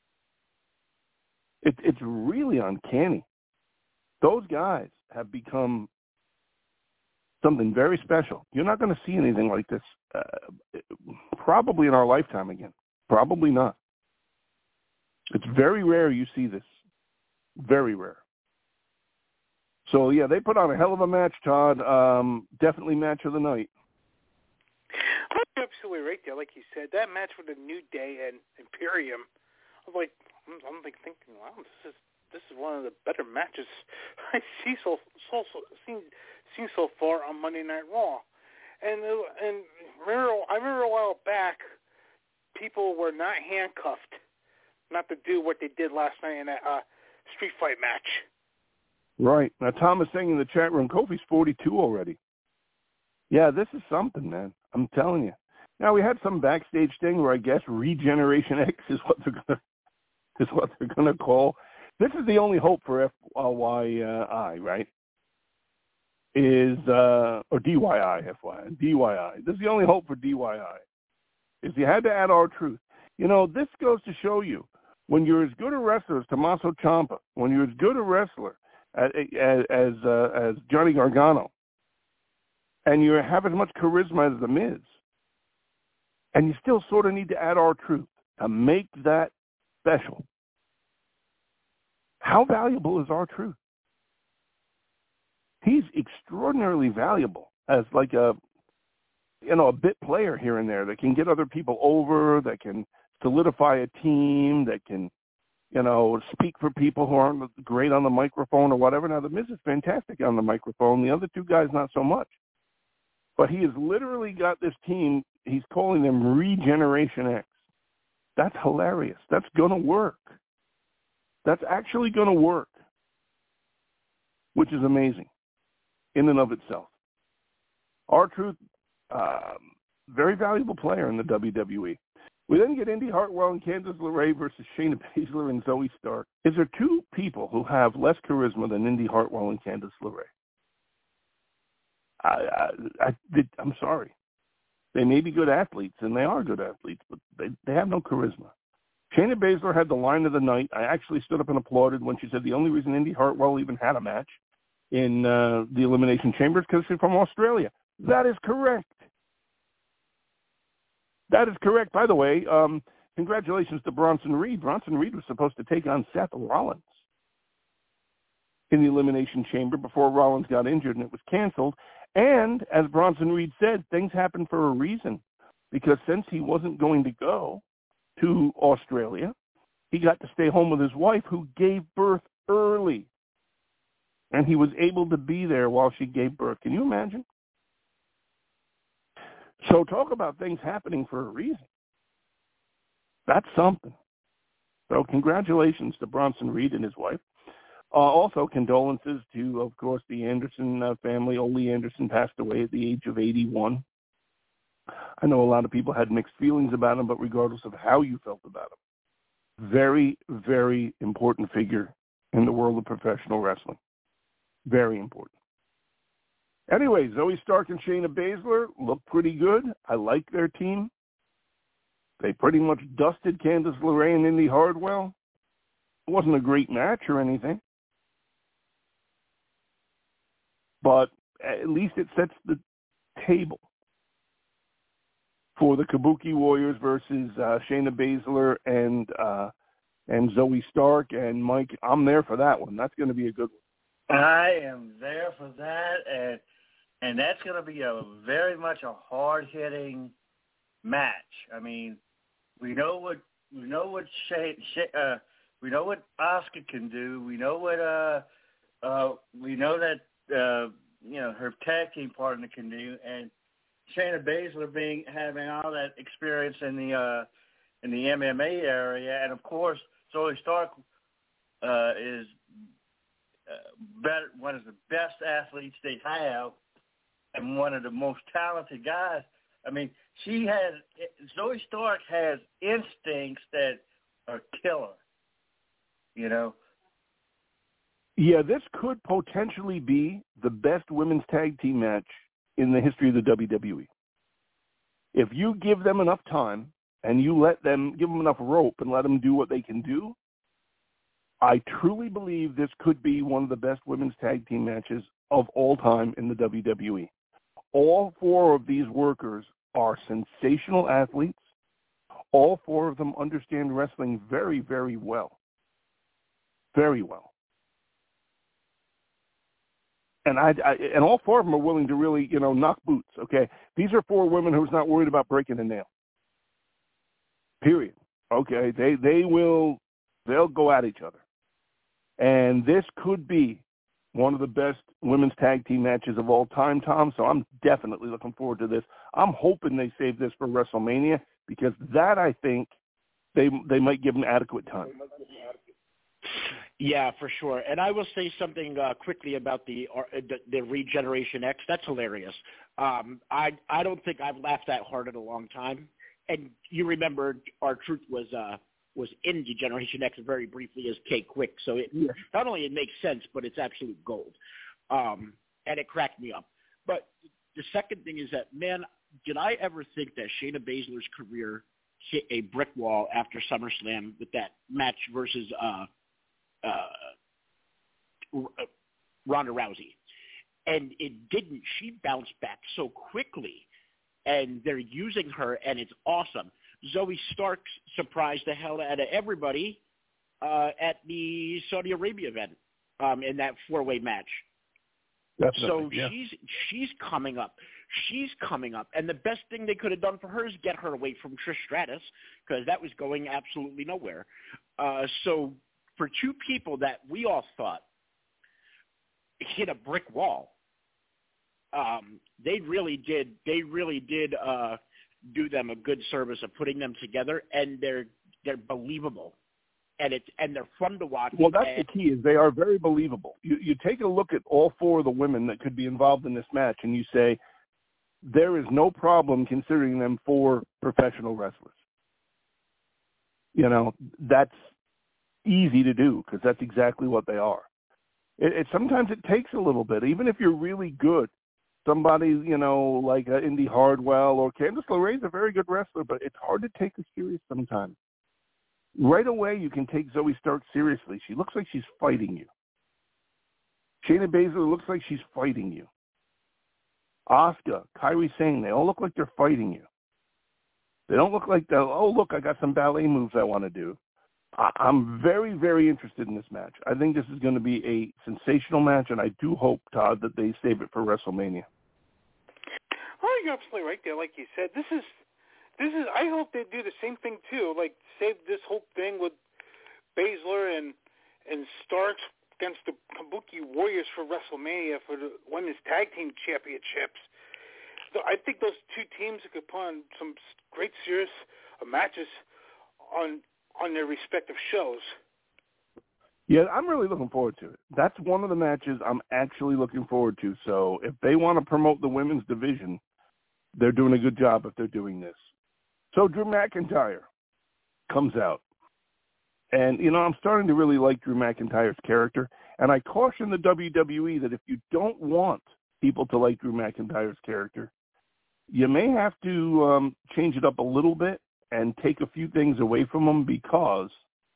S2: It, it's really uncanny. Those guys have become something very special. You're not going to see anything like this uh, probably in our lifetime again. Probably not. It's very rare you see this. Very rare. So, yeah, they put on a hell of a match, Todd. Um, definitely match of the night.
S4: You're absolutely right there. Like you said, that match with the New Day and Imperium, I was like, I'm, I'm like thinking, wow, this is this is one of the better matches I see so so, so seen seen so far on Monday Night Raw. And and remember, I remember a while back, people were not handcuffed not to do what they did last night in that uh, street fight match.
S2: Right. Now, Tom is saying in the chat room, Kofi's forty-two already. Yeah, this is something, man. I'm telling you. Now, we had some backstage thing where I guess Regeneration X is what they're gonna is what they're gonna call. This is the only hope for F Y I, right? Is uh, or D Y I, F Y I, D Y I. This is the only hope for D Y I. Is you had to add R-Truth. You know, this goes to show you when you're as good a wrestler as Tommaso Ciampa, when you're as good a wrestler as as uh, as Johnny Gargano, and you have as much charisma as The Miz, and you still sort of need to add R-Truth to make that special. How valuable is R-Truth? He's extraordinarily valuable as like a, you know, a bit player here and there that can get other people over, that can solidify a team, that can, you know, speak for people who aren't great on the microphone or whatever. Now, The Miz is fantastic on the microphone. The other two guys, not so much. But he has literally got this team, he's calling them Regeneration X. That's hilarious. That's going to work. That's actually going to work, which is amazing in and of itself. R-Truth, um, very valuable player in the W W E. We then get Indy Hartwell and Candice LeRae versus Shayna Baszler and Zoe Stark. Is there two people who have less charisma than Indy Hartwell and Candice LeRae? I, I, I, I'm sorry. They may be good athletes, and they are good athletes, but they, they have no charisma. Shayna Baszler had the line of the night. I actually stood up and applauded when she said the only reason Indy Hartwell even had a match in uh, the Elimination Chamber is because she's from Australia. That is correct. That is correct. By the way, um, congratulations to Bronson Reed. Bronson Reed was supposed to take on Seth Rollins in the Elimination Chamber before Rollins got injured, and it was canceled. And as Bronson Reed said, things happened for a reason, because since he wasn't going to go to Australia, he got to stay home with his wife, who gave birth early. And he was able to be there while she gave birth. Can you imagine? So talk about things happening for a reason. That's something. So congratulations to Bronson Reed and his wife. Uh, also, condolences to, of course, the Anderson uh, family. Ole Anderson passed away at the age of eighty-one. I know a lot of people had mixed feelings about him, but regardless of how you felt about him, very, very important figure in the world of professional wrestling. Very important. Anyway, Zoe Stark and Shayna Baszler look pretty good. I like their team. They pretty much dusted Candice LeRae and Indy Hartwell. It wasn't a great match or anything, but at least it sets the table for the Kabuki Warriors versus uh, Shayna Baszler and uh, and Zoe Stark. And Mike, I'm there for that one. That's going to be a good one.
S3: I am there for that, and and that's going to be a very much a hard-hitting match. I mean, we know what we know what Shay, Shay, uh, we know what Asuka can do. We know what uh uh we know that uh you know her tag team partner can do, and Shayna Baszler being having all that experience in the uh in the M M A area, and of course Zoe Stark uh, is uh, better, one of the best athletes they have, and one of the most talented guys. I mean, she has Zoe Stark has instincts that are killer. You know.
S2: Yeah, this could potentially be the best women's tag team match in the history of the W W E. If you give them enough time and you let them, give them enough rope and let them do what they can do, I truly believe this could be one of the best women's tag team matches of all time in the W W E. All four of these workers are sensational athletes. All four of them understand wrestling very, very well. Very well. And I, I and all four of them are willing to really, you know, knock boots, okay? These are four women who's not worried about breaking a nail. Period. Okay? They they will, they'll go at each other. And this could be one of the best women's tag team matches of all time, Tom. So I'm definitely looking forward to this. I'm hoping they save this for WrestleMania because that, I think, they they might give them adequate time.
S5: Yeah, for sure. And I will say something uh, quickly about the, uh, the the Regeneration X. That's hilarious. Um, I I don't think I've laughed that hard in a long time. And you remember R-Truth was uh, was in Degeneration X very briefly as K-Quick. So it yeah. not only it makes sense, but it's absolute gold. Um, and it cracked me up. But the second thing is that, man, did I ever think that Shayna Baszler's career hit a brick wall after SummerSlam with that match versus uh, uh, Ronda Rousey? And it didn't. She bounced back so quickly, and they're using her, and it's awesome. Zoe Stark surprised the hell out of everybody uh, at the Saudi Arabia event um, in that four-way match.
S2: Definitely,
S5: so
S2: yeah.
S5: she's she's coming up. She's coming up. And the best thing they could have done for her is get her away from Trish Stratus because that was going absolutely nowhere. Uh, so for two people that we all thought hit a brick wall, um, they really did. They really did uh, do them a good service of putting them together, and they're they're believable. And it's and they're fun to watch.
S2: Well, that's
S5: and,
S2: the key is they are very believable. You you take a look at all four of the women that could be involved in this match, and you say there is no problem considering them four professional wrestlers. You know, that's easy to do because that's exactly what they are. It, it sometimes it takes a little bit, even if you're really good. Somebody, you know, like uh, Indy Hardwell or Candice LeRae's a very good wrestler, but it's hard to take her serious sometimes. Right away, you can take Zoe Stark seriously. She looks like she's fighting you. Shayna Baszler looks like she's fighting you. Asuka, Kairi Sane, they all look like they're fighting you. They don't look like, they're, oh, look, I got some ballet moves I want to do. I- I'm very, very interested in this match. I think this is going to be a sensational match, and I do hope, Todd, that they save it for WrestleMania.
S4: Oh, you're absolutely right there. Like you said, this is This is. I hope they do the same thing too. Like save this whole thing with Baszler and and Starks against the Kabuki Warriors for WrestleMania for the Women's Tag Team Championships. So I think those two teams could put on some great series of matches on on their respective shows.
S2: Yeah, I'm really looking forward to it. That's one of the matches I'm actually looking forward to. So if they want to promote the women's division, they're doing a good job if they're doing this. So Drew McIntyre comes out. And, you know, I'm starting to really like Drew McIntyre's character. And I caution the W W E that if you don't want people to like Drew McIntyre's character, you may have to um, change it up a little bit and take a few things away from him because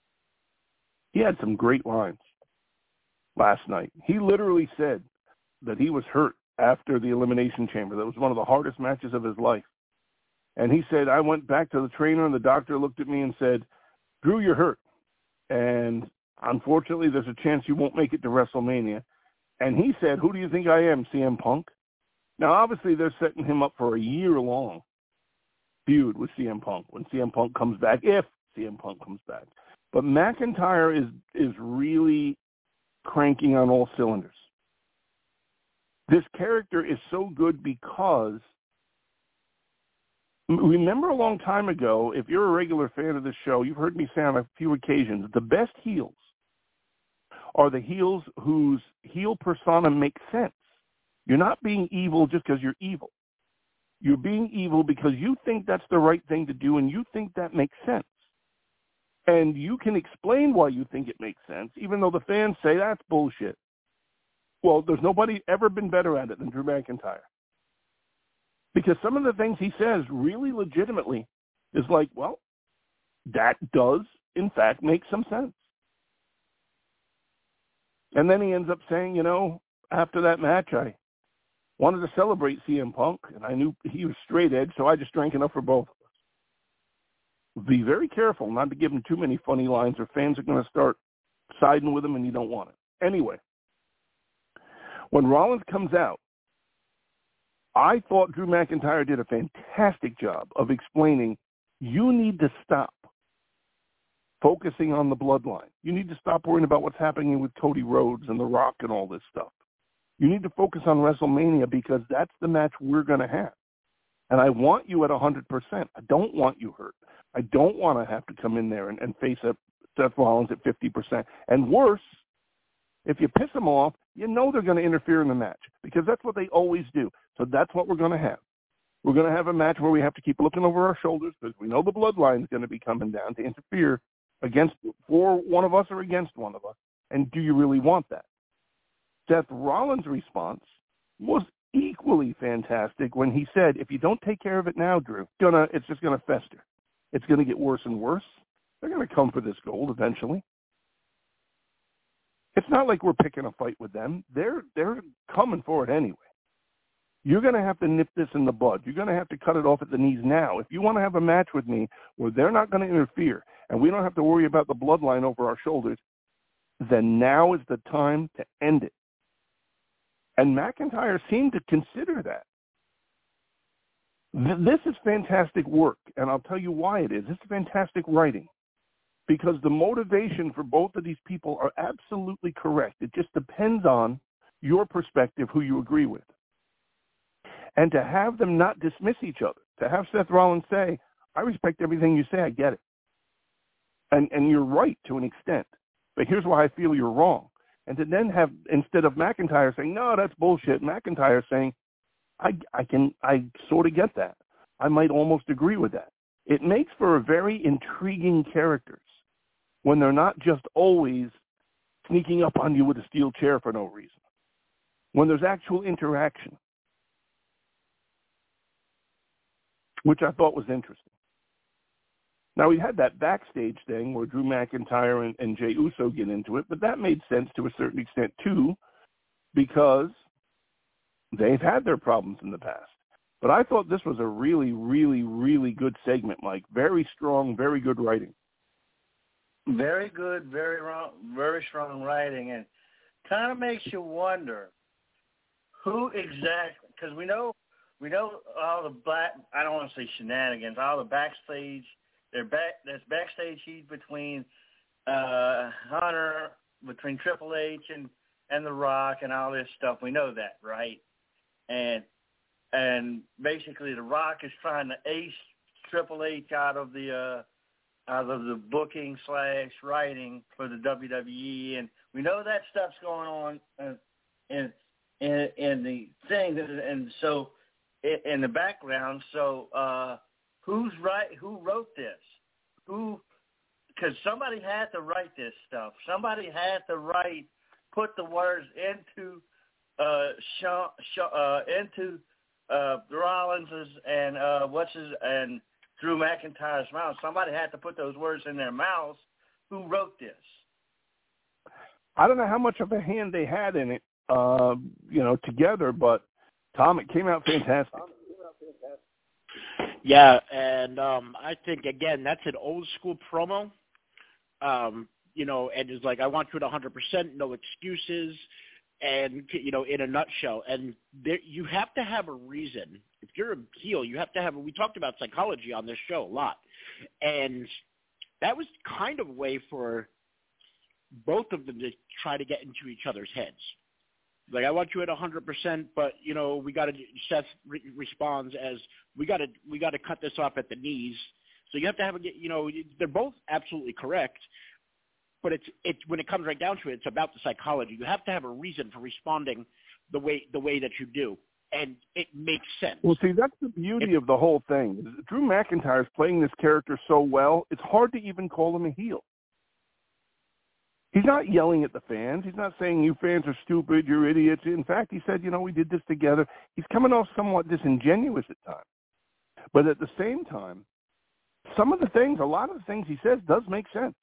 S2: he had some great lines last night. He literally said that he was hurt after the Elimination Chamber. That was one of the hardest matches of his life. And he said, I went back to the trainer and the doctor looked at me and said, Drew, you're hurt. And unfortunately, there's a chance you won't make it to WrestleMania. And he said, who do you think I am, C M Punk? Now, obviously, they're setting him up for a year-long feud with C M Punk when C M Punk comes back, if C M Punk comes back. But McIntyre is is really cranking on all cylinders. This character is so good because remember a long time ago, if you're a regular fan of this show, you've heard me say on a few occasions, the best heels are the heels whose heel persona makes sense. You're not being evil just because you're evil. You're being evil because you think that's the right thing to do and you think that makes sense. And you can explain why you think it makes sense, even though the fans say that's bullshit. Well, there's nobody ever been better at it than Drew McIntyre. Because some of the things he says really legitimately is like, well, that does, in fact, make some sense. And then he ends up saying, you know, after that match, I wanted to celebrate C M Punk, and I knew he was straight edge, so I just drank enough for both of us. Be very careful not to give him too many funny lines or fans are going to start siding with him and you don't want it. Anyway, when Rollins comes out, I thought Drew McIntyre did a fantastic job of explaining you need to stop. focusing on the bloodline. You need to stop worrying about what's happening with Cody Rhodes and The Rock and all this stuff. You need to focus on WrestleMania because that's the match we're going to have. And I want you at one hundred percent. I don't want you hurt. I don't want to have to come in there and, and face a Seth Rollins at fifty percent. And worse, if you piss them off, you know they're going to interfere in the match because that's what they always do. So that's what we're going to have. We're going to have a match where we have to keep looking over our shoulders because we know the bloodline is going to be coming down to interfere against for one of us or against one of us. And do you really want that? Seth Rollins' response was equally fantastic when he said, if you don't take care of it now, Drew, it's, gonna, it's just going to fester. It's going to get worse and worse. They're going to come for this gold eventually. It's not like we're picking a fight with them. They're they're coming for it anyway. You're going to have to nip this in the bud. You're going to have to cut it off at the knees now. If you want to have a match with me where they're not going to interfere and we don't have to worry about the bloodline over our shoulders, then now is the time to end it. And McIntyre seemed to consider that. Th- this is fantastic work, and I'll tell you why it is. This is fantastic writing. Because the motivation for both of these people are absolutely correct. It just depends on your perspective, who you agree with. And to have them not dismiss each other, to have Seth Rollins say, I respect everything you say, I get it. And and you're right to an extent, but here's why I feel you're wrong. And to then have, instead of McIntyre saying, no, that's bullshit, McIntyre saying, I, I can, I sort of get that. I might almost agree with that. It makes for a very intriguing characters when they're not just always sneaking up on you with a steel chair for no reason. When there's actual interaction, which I thought was interesting. Now, we had that backstage thing where Drew McIntyre and, and Jey Uso get into it, but that made sense to a certain extent, too, because they've had their problems in the past. But I thought this was a really, really, really good segment, Mike. Very strong, very good writing.
S3: Very good, very wrong, very strong writing, and kind of makes you wonder who exactly, because we know we know all the back, I don't want to say shenanigans, all the backstage, they're back, there's backstage heat between uh, Hunter, between Triple H and, and The Rock and all this stuff. We know that, right? And and basically The Rock is trying to ace Triple H out of the uh, out of the booking slash writing for the W W E, and we know that stuff's going on uh, in, in in the thing, and so in, in the background. So uh, who's right? Who wrote this? Who? Because somebody had to write this stuff. Somebody had to write, put the words into uh, Shaw, Shaw, uh, into uh, Rollins's and uh, what's his and. Drew McIntyre's mouth. Somebody had to put those words in their mouths. Who wrote this?
S2: I don't know how much of a hand they had in it, uh, you know, together, but Tom, it came out fantastic.
S5: Yeah, and um, I think, again, that's an old school promo. Um, you know, and it's like, I want you at one hundred percent, no excuses, and, you know, in a nutshell. And there, you have to have a reason. If you're a heel, you have to have – we talked about psychology on this show a lot. And that was kind of a way for both of them to try to get into each other's heads. Like, I want you at one hundred percent, but, you know, we got to – Seth re- responds as, we got to we got to cut this off at the knees. So you have to have a – you know, they're both absolutely correct. But it's it's when it comes right down to it, it's about the psychology. You have to have a reason for responding the way the way that you do. And it makes sense.
S2: Well, see, that's the beauty of the whole thing. Drew McIntyre is playing this character so well, it's hard to even call him a heel. He's not yelling at the fans. He's not saying, you fans are stupid, you're idiots. In fact, he said, you know, we did this together. He's coming off somewhat disingenuous at times. But at the same time, some of the things, a lot of the things he says does make sense.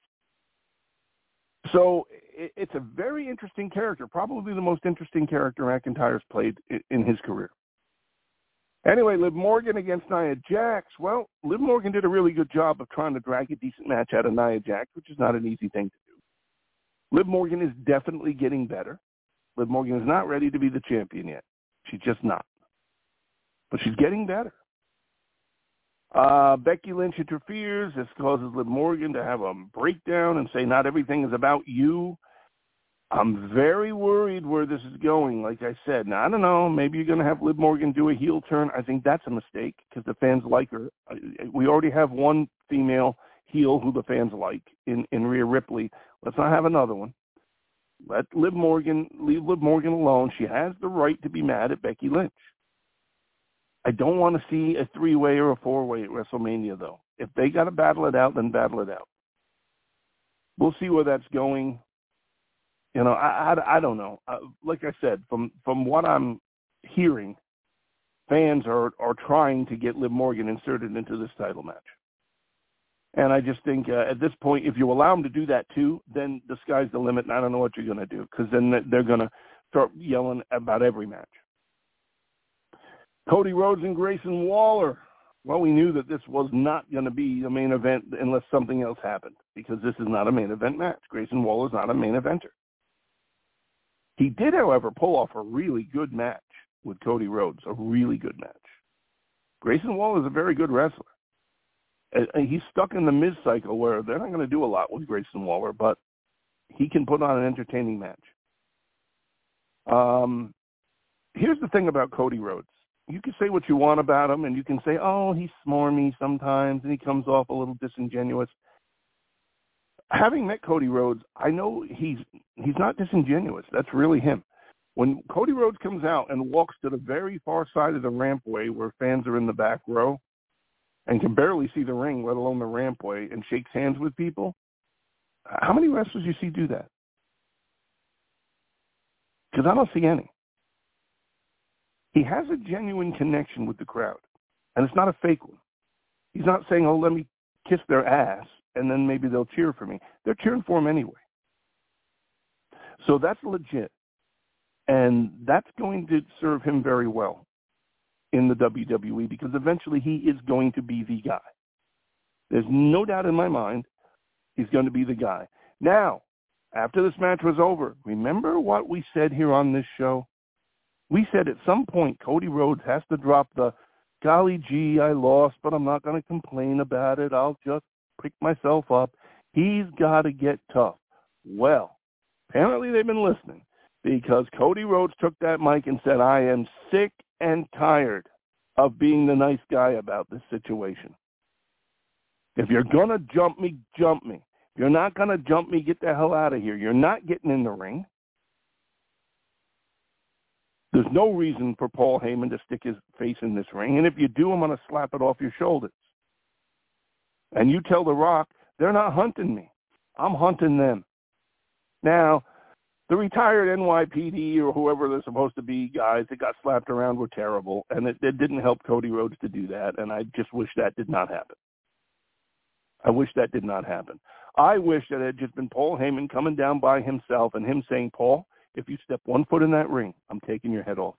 S2: So it's a very interesting character, probably the most interesting character McIntyre's played in his career. Anyway, Liv Morgan against Nia Jax. Well, Liv Morgan did a really good job of trying to drag a decent match out of Nia Jax, which is not an easy thing to do. Liv Morgan is definitely getting better. Liv Morgan is not ready to be the champion yet. She's just not. But she's getting better. Uh, Becky Lynch interferes. This causes Liv Morgan to have a breakdown and say not everything is about you. I'm very worried where this is going, like I said. Now, I don't know. Maybe you're going to have Liv Morgan do a heel turn. I think that's a mistake because the fans like her. We already have one female heel who the fans like in, in Rhea Ripley. Let's not have another one. Let Liv Morgan, leave Liv Morgan alone. She has the right to be mad at Becky Lynch. I don't want to see a three-way or a four-way at WrestleMania, though. If they got to battle it out, then battle it out. We'll see where that's going. You know, I, I, I don't know. Uh, like I said, from, from what I'm hearing, fans are, are trying to get Liv Morgan inserted into this title match. And I just think uh, at this point, if you allow them to do that too, then the sky's the limit, and I don't know what you're going to do because then they're going to start yelling about every match. Cody Rhodes and Grayson Waller. Well, we knew that this was not going to be a main event unless something else happened because this is not a main event match. Grayson Waller is not a main eventer. He did, however, pull off a really good match with Cody Rhodes, a really good match. Grayson Waller is a very good wrestler. And he's stuck in the Miz cycle where they're not going to do a lot with Grayson Waller, but he can put on an entertaining match. Um, here's the thing about Cody Rhodes. You can say what you want about him, and you can say, oh, he's smarmy sometimes, and he comes off a little disingenuous. Having met Cody Rhodes, I know he's he's not disingenuous. That's really him. When Cody Rhodes comes out and walks to the very far side of the rampway where fans are in the back row and can barely see the ring, let alone the rampway, and shakes hands with people, how many wrestlers you see do that? Because I don't see any. He has a genuine connection with the crowd, and it's not a fake one. He's not saying, oh, let me kiss their ass, and then maybe they'll cheer for me. They're cheering for him anyway. So that's legit. And that's going to serve him very well in the W W E because eventually he is going to be the guy. There's no doubt in my mind he's going to be the guy. Now, after this match was over, remember what we said here on this show? We said at some point Cody Rhodes has to drop the, golly gee, I lost, but I'm not going to complain about it. I'll just pick myself up. He's got to get tough. Well, apparently they've been listening because Cody Rhodes took that mic and said, I am sick and tired of being the nice guy about this situation. If you're going to jump me, jump me. If you're not going to jump me, get the hell out of here. You're not getting in the ring. There's no reason for Paul Heyman to stick his face in this ring. And if you do, I'm going to slap it off your shoulders. And you tell The Rock, they're not hunting me. I'm hunting them. Now, the retired N Y P D or whoever they're supposed to be guys that got slapped around were terrible. And it, it didn't help Cody Rhodes to do that. And I just wish that did not happen. I wish that did not happen. I wish that it had just been Paul Heyman coming down by himself and him saying, Paul, if you step one foot in that ring, I'm taking your head off.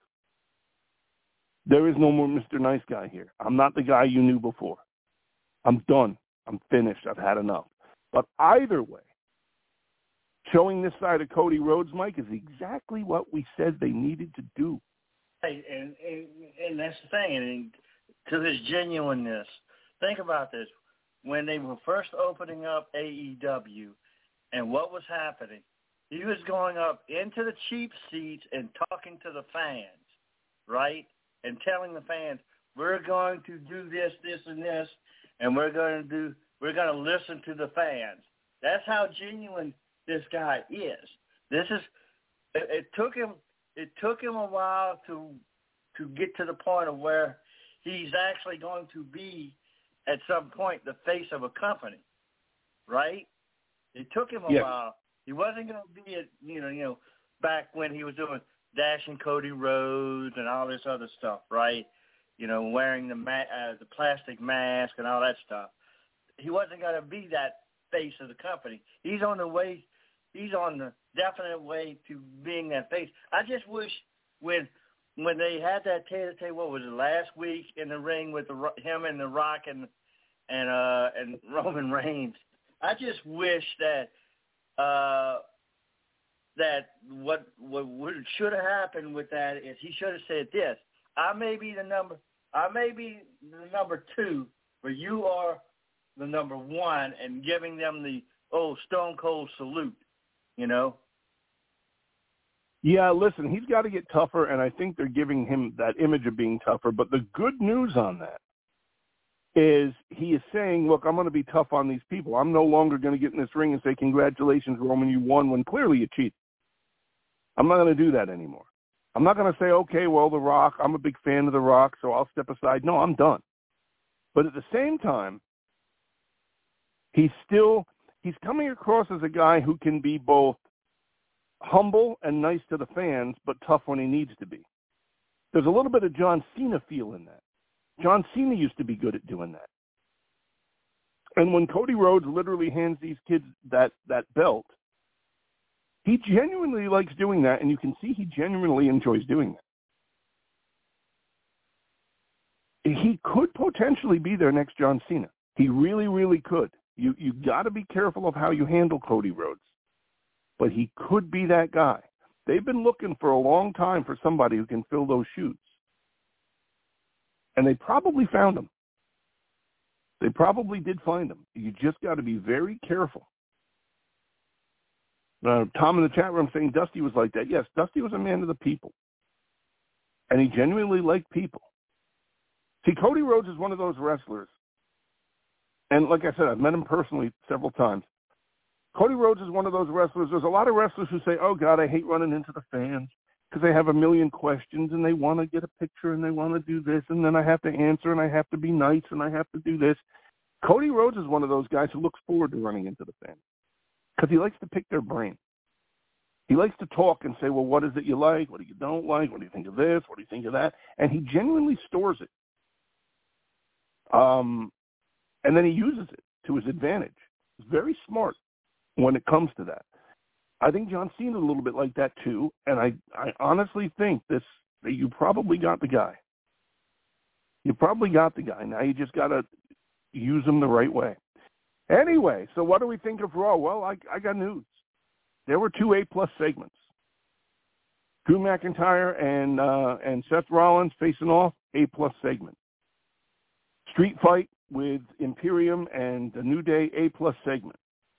S2: There is no more Mister Nice Guy here. I'm not the guy you knew before. I'm done. I'm finished. I've had enough. But either way, showing this side of Cody Rhodes, Mike, is exactly what we said they needed to do.
S3: Hey, and, and, and that's the thing. And to this genuineness, think about this. When they were first opening up A E W and what was happening, he was going up into the cheap seats and talking to the fans, right? And telling the fans, we're going to do this, this, and this, and we're going to do, we're going to listen to the fans. That's how genuine this guy is. This is, it, it took him, it took him a while to, to get to the point of where he's actually going to be at some point the face of a company, right? It took him a
S2: yes.
S3: while. He wasn't going to be, a, you know, you know, back when he was doing Dashing Cody Rhodes and all this other stuff, right? You know, wearing the ma- uh, the plastic mask and all that stuff. He wasn't going to be that face of the company. He's on the way. He's on the definite way to being that face. I just wish when when they had that tete-a-tete, what was it, last week in the ring with the, him and The Rock and and uh, and Roman Reigns. I just wish that. Uh, that what what, what should have happened with that is he should have said this. I may be the number I may be the number two where you are the number one and giving them the old Stone Cold salute, you know?
S2: Yeah, listen, he's got to get tougher, and I think they're giving him that image of being tougher. But the good news on that is he is saying, look, I'm going to be tough on these people. I'm no longer going to get in this ring and say, congratulations, Roman, you won, when clearly you cheated. I'm not going to do that anymore. I'm not going to say, okay, well, The Rock, I'm a big fan of The Rock, so I'll step aside. No, I'm done. But at the same time, he's still, he's coming across as a guy who can be both humble and nice to the fans, but tough when he needs to be. There's a little bit of John Cena feel in that. John Cena used to be good at doing that. And when Cody Rhodes literally hands these kids that, that belt, he genuinely likes doing that, and you can see he genuinely enjoys doing that. He could potentially be their next John Cena. He really, really could. You you got to be careful of how you handle Cody Rhodes. But he could be that guy. They've been looking for a long time for somebody who can fill those shoes. And they probably found him. They probably did find him. You just got to be very careful. Uh, Tom in the chat room saying Dusty was like that. Yes, Dusty was a man of the people. And he genuinely liked people. See, Cody Rhodes is one of those wrestlers. And like I said, I've met him personally several times. Cody Rhodes is one of those wrestlers. There's a lot of wrestlers who say, oh, God, I hate running into the fans because they have a million questions and they want to get a picture and they want to do this, and then I have to answer and I have to be nice and I have to do this. Cody Rhodes is one of those guys who looks forward to running into the fans because he likes to pick their brain. He likes to talk and say, well, what is it you like? What do you don't like? What do you think of this? What do you think of that? And he genuinely stores it. Um, and then he uses it to his advantage. He's very smart when it comes to that. I think John Cena is a little bit like that too, and I, I honestly think this that you probably got the guy. You probably got the guy. Now you just got to use him the right way. Anyway, so what do we think of Raw? Well, I, I got news. There were two A-plus segments. Drew McIntyre and uh, and Seth Rollins facing off, A-plus segment. Street Fight with Imperium and the New Day, A-plus segment.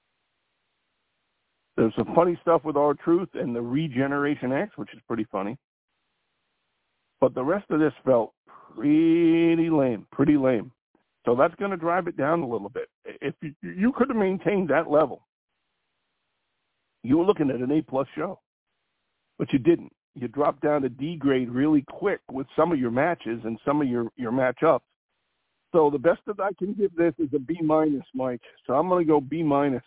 S2: There's some funny stuff with R-Truth and the Regeneration X, which is pretty funny. But the rest of this felt pretty lame, pretty lame. So that's going to drive it down a little bit. If you, you could have maintained that level, you were looking at an A-plus show. But you didn't. You dropped down to D grade really quick with some of your matches and some of your, your matchups. So the best that I can give this is a B minus, Mike. So I'm going to go B minus.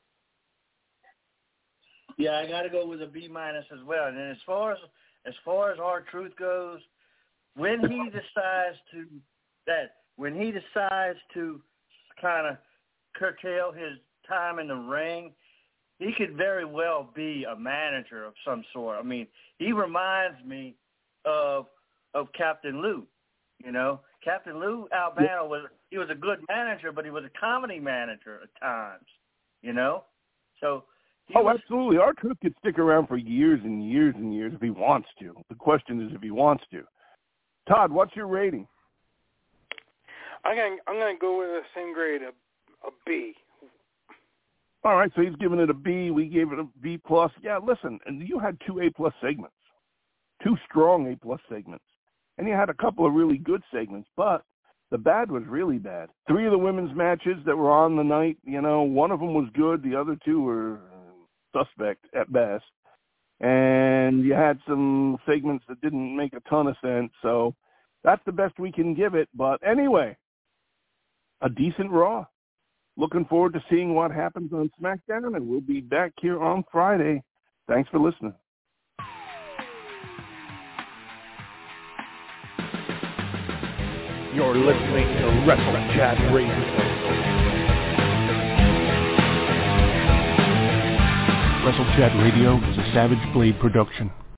S3: Yeah, I got to go with a B minus as well. And then as far as as far as R-Truth goes, when he decides to that when he decides to kind of curtail his time in the ring, he could very well be a manager of some sort. I mean, he reminds me of of Captain Lou. You know, Captain Lou Albano was he was a good manager, but he was a comedy manager at times. You know, so.
S2: Oh, was, absolutely. R-Truth could stick around for years and years and years if he wants to. The question is if he wants to. Todd, what's your rating?
S4: I'm going I'm going to go with the same grade, a, a B.
S2: All right, so he's giving it a B. We gave it a B plus. Yeah, listen, and you had two A plus segments, two strong A plus segments, and you had a couple of really good segments, but the bad was really bad. Three of the women's matches that were on the night, you know, one of them was good. The other two were suspect at best. And you had some segments that didn't make a ton of sense. So that's the best we can give it. But anyway, a decent Raw. Looking forward to seeing what happens on SmackDown, and we'll be back here on Friday. Thanks for listening.
S6: You're listening to Wrestle Chat Radio. Wrestle Chat Radio is a Savage Blade production.